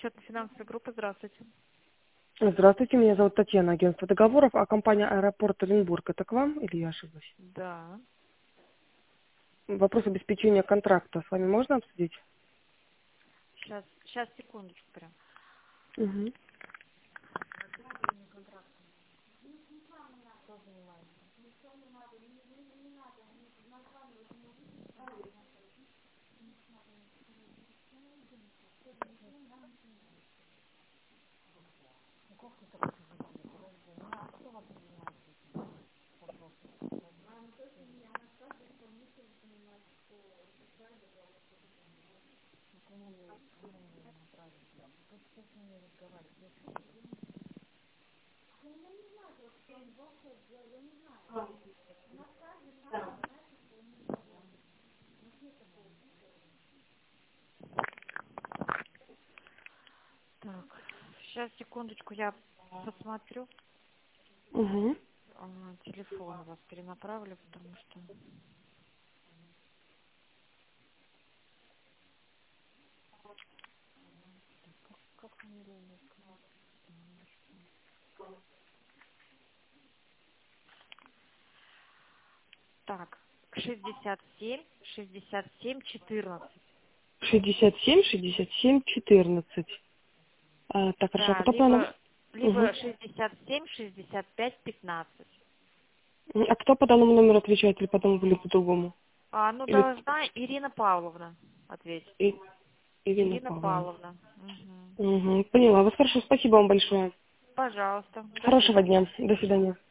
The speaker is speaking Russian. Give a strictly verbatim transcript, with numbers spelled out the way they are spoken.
Счетно-финансовая группа, здравствуйте. Здравствуйте, меня зовут Татьяна, агентство договоров, а компания «Аэропорт Оренбург» это к вам или я ошиблась? Да. Вопрос обеспечения контракта с вами можно обсудить? Сейчас, сейчас, секундочку прям. Угу. Так, сейчас, секундочку, я посмотрю. Угу. А, телефон у вас перенаправлю, потому что... Как фамилия у них? Так, шестьдесят семь, шестьдесят семь, четырнадцать. шестьдесят семь, шестьдесят семь, четырнадцать. А, так, хорошо, а Да, кто по нам? либо, Угу. либо шестьдесят семь, шестьдесят пять, пятнадцать. А кто по данному номеру отвечает или потом или по-другому? А, ну, Или должна Ирина Павловна ответить. и- Ирина Ирина Павловна? Павловна. Мгм. Угу. Поняла вас, хорошо, спасибо вам большое. Пожалуйста, до Хорошего свидания. дня, до свидания.